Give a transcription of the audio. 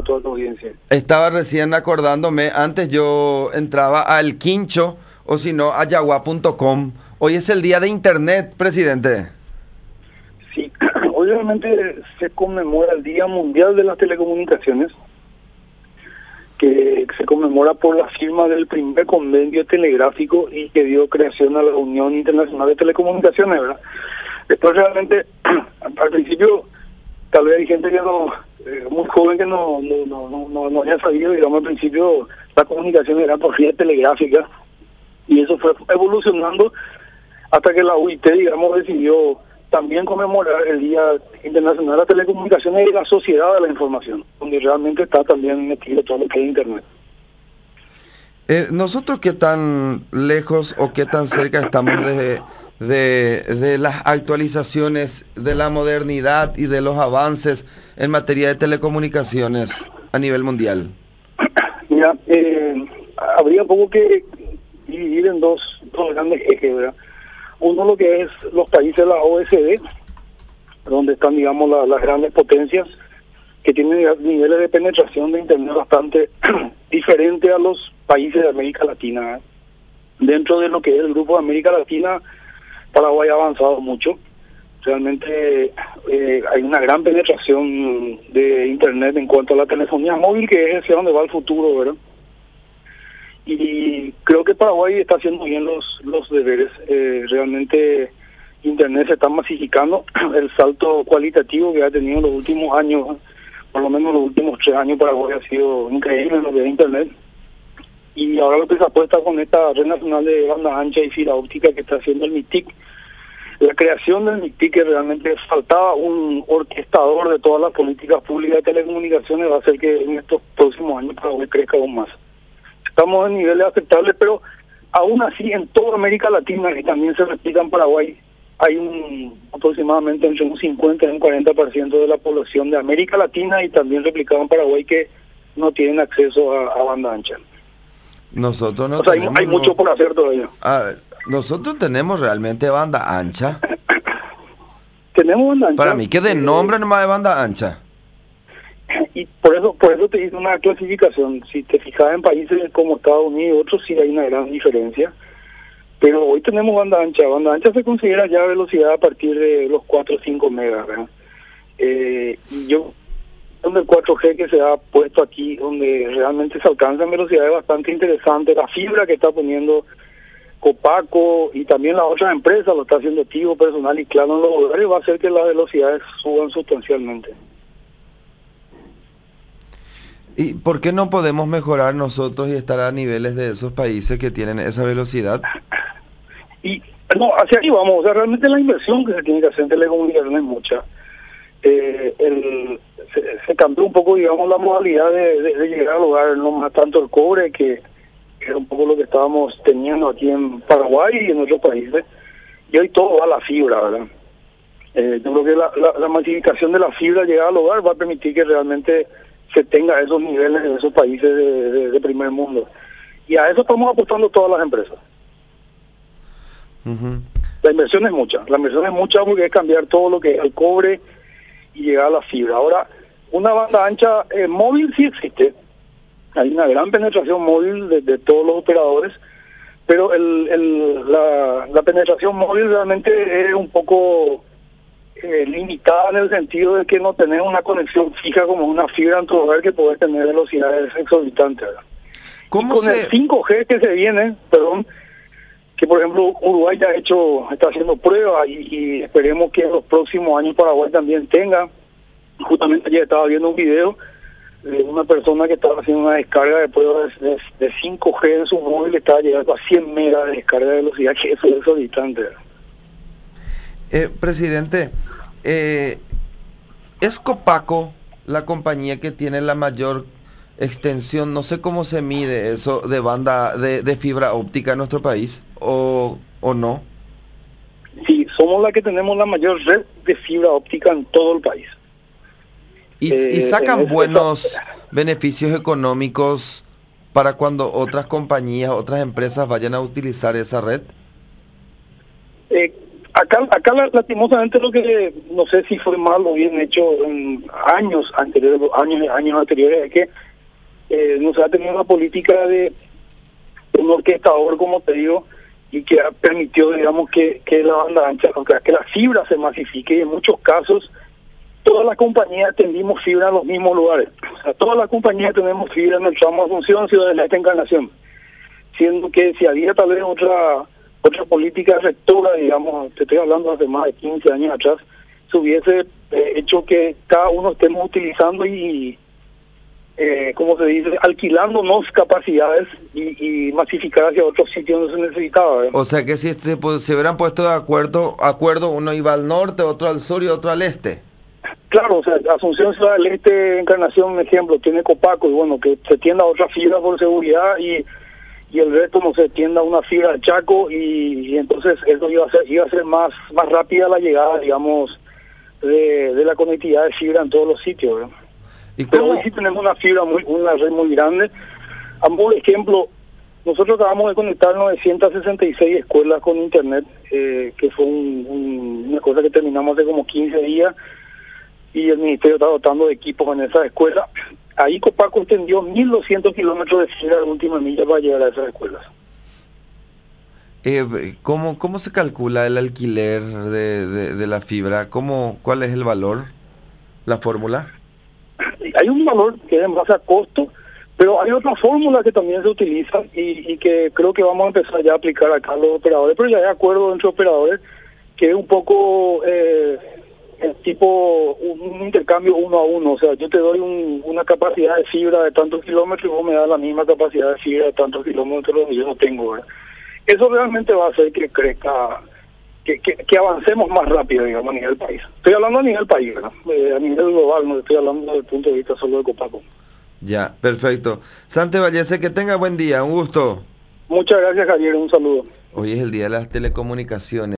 toda tu audiencia. Estaba recién acordándome, antes yo entraba al Quincho o si no a yagua.com. Hoy es el día de Internet, presidente. Sí, hoy realmente se conmemora el Día Mundial de las Telecomunicaciones, que se conmemora por la firma del primer convenio telegráfico y que dio creación a la Unión Internacional de Telecomunicaciones, ¿verdad? Después realmente, al principio, tal vez hay gente que no, muy joven que no haya sabido, digamos, al principio la comunicación era por vía telegráfica y eso fue evolucionando hasta que la UIT, digamos, decidió también conmemorar el Día Internacional de las Telecomunicaciones y la Sociedad de la Información, donde realmente está también metido todo lo que es Internet. ¿Nosotros qué tan lejos o qué tan cerca estamos de las actualizaciones, de la modernidad y de los avances en materia de telecomunicaciones a nivel mundial? Mira, habría poco que dividir en dos grandes ejes, ¿verdad? Uno, lo que es los países de la OECD, donde están, digamos, las grandes potencias, que tienen niveles de penetración de Internet bastante diferentes a los países de América Latina. Dentro de lo que es el Grupo de América Latina, Paraguay ha avanzado mucho. Realmente hay una gran penetración de Internet en cuanto a la telefonía móvil, que es hacia donde va el futuro, ¿verdad? Y creo que Paraguay está haciendo bien los deberes. Realmente Internet se está masificando. El salto cualitativo que ha tenido en los últimos años, por lo menos los últimos 3 años, Paraguay ha sido increíble en lo que es Internet. Y ahora lo que se apuesta con esta red nacional de banda ancha y fibra óptica que está haciendo el MITIC, la creación del MITIC, que realmente faltaba un orquestador de todas las políticas públicas de telecomunicaciones, va a hacer que en estos próximos años Paraguay crezca aún más. Estamos en niveles aceptables, pero aún así en toda América Latina, y también se replica en Paraguay, hay aproximadamente entre un 50 y un 40% de la población de América Latina y también replicado en Paraguay que no tienen acceso a banda ancha. Nosotros no hay mucho por hacer todavía. A ver, nosotros tenemos realmente banda ancha. Tenemos banda ancha. Para mí que de nombre nomás de banda ancha. Y por eso te hice una clasificación. Si te fijas en países como Estados Unidos y otros, sí hay una gran diferencia. Pero hoy tenemos banda ancha. Banda ancha se considera ya velocidad a partir de los 4 o 5 megas, ¿verdad? Y yo, donde el 4G que se ha puesto aquí, donde realmente se alcanzan velocidades bastante interesantes, la fibra que está poniendo Copaco y también las otras empresas, lo está haciendo Tigo, Personal y Claro en los hogares, va a hacer que las velocidades suban sustancialmente. ¿Y por qué no podemos mejorar nosotros y estar a niveles de esos países que tienen esa velocidad? Y no, hacia ahí vamos. O sea, realmente la inversión que se tiene que hacer en telecomunicaciones es mucha. Se cambió un poco, digamos, la modalidad de llegar al hogar, no más tanto el cobre, que era un poco lo que estábamos teniendo aquí en Paraguay y en otros países. Y hoy todo va a la fibra, ¿verdad? Yo creo que la masificación de la fibra llegada al hogar va a permitir que realmente se tenga esos niveles en esos países de primer mundo. Y a eso estamos apostando todas las empresas. Uh-huh. La inversión es mucha porque es cambiar todo lo que es el cobre y llegar a la fibra. Ahora, una banda ancha móvil sí existe. Hay una gran penetración móvil de todos los operadores, pero la penetración móvil realmente es un poco limitada en el sentido de que no tenés una conexión fija como una fibra en tu hogar que podés tener velocidades exorbitantes, ¿verdad? ¿Cómo con el 5G que se viene, que por ejemplo Uruguay ya está haciendo pruebas y esperemos que en los próximos años Paraguay también tenga. Justamente ya estaba viendo un video de una persona que estaba haciendo una descarga de pruebas de 5G en su móvil, que estaba llegando a 100 megas de descarga de velocidad, que eso es exorbitante, ¿verdad? Presidente, ¿es Copaco la compañía que tiene la mayor extensión? No sé cómo se mide eso de banda de fibra óptica en nuestro país, o no. Sí, somos la que tenemos la mayor red de fibra óptica en todo el país. ¿Y sacan buenos beneficios económicos para cuando otras compañías, otras empresas vayan a utilizar esa red? Lastimosamente lo que no sé si fue mal o bien hecho en años anteriores es que no se ha tenido una política de un orquestador, como te digo, y que permitió, digamos, que la banda ancha, o sea, que la fibra se masifique, y en muchos casos todas las compañías tendimos fibra en los mismos lugares. O sea, todas las compañías tenemos fibra en el tramo Asunción, Ciudad del Este, Encarnación, siendo que si había tal vez otra política rectora, digamos, te estoy hablando hace más de 15 años atrás, se hubiese hecho que cada uno estemos utilizando y como se dice, alquilándonos capacidades y masificar hacia otros sitios donde se necesitaba. O sea que si se hubieran puesto de acuerdo, uno iba al norte, otro al sur y otro al este. Claro, o sea, Asunción, Ciudad del Este, Encarnación, un ejemplo, tiene Copaco, y bueno, que se tienda a otra fibra por seguridad y el resto no se tienda a una fibra al Chaco, y entonces eso iba a ser más rápida la llegada, digamos, de la conectividad de fibra en todos los sitios, ¿verdad? Pero hoy sí tenemos una red muy grande. A modo de ejemplo, nosotros acabamos de conectar 966 escuelas con internet, que fue una cosa que terminamos hace como 15 días, y el ministerio está dotando de equipos en esas escuelas. Ahí Copaco extendió 1.200 kilómetros de fibra de última milla para llegar a esas escuelas. ¿Cómo se calcula el alquiler de la fibra? ¿Cuál es el valor, la fórmula? Hay un valor que es en base a costo, pero hay otra fórmula que también se utiliza y que creo que vamos a empezar ya a aplicar acá a los operadores, pero ya hay acuerdo entre operadores, que es un poco el tipo un intercambio uno a uno. O sea, yo te doy una capacidad de fibra de tantos kilómetros y vos me das la misma capacidad de fibra de tantos kilómetros que yo no tengo, ¿verdad? Eso realmente va a hacer que crezca, que avancemos más rápido, digamos, a nivel país. Estoy hablando a nivel país, ¿verdad? A nivel global, no estoy hablando desde el punto de vista solo de Copaco. Ya, perfecto. Sante Vallese, que tenga buen día, un gusto. Muchas gracias, Javier, un saludo. Hoy es el Día de las Telecomunicaciones.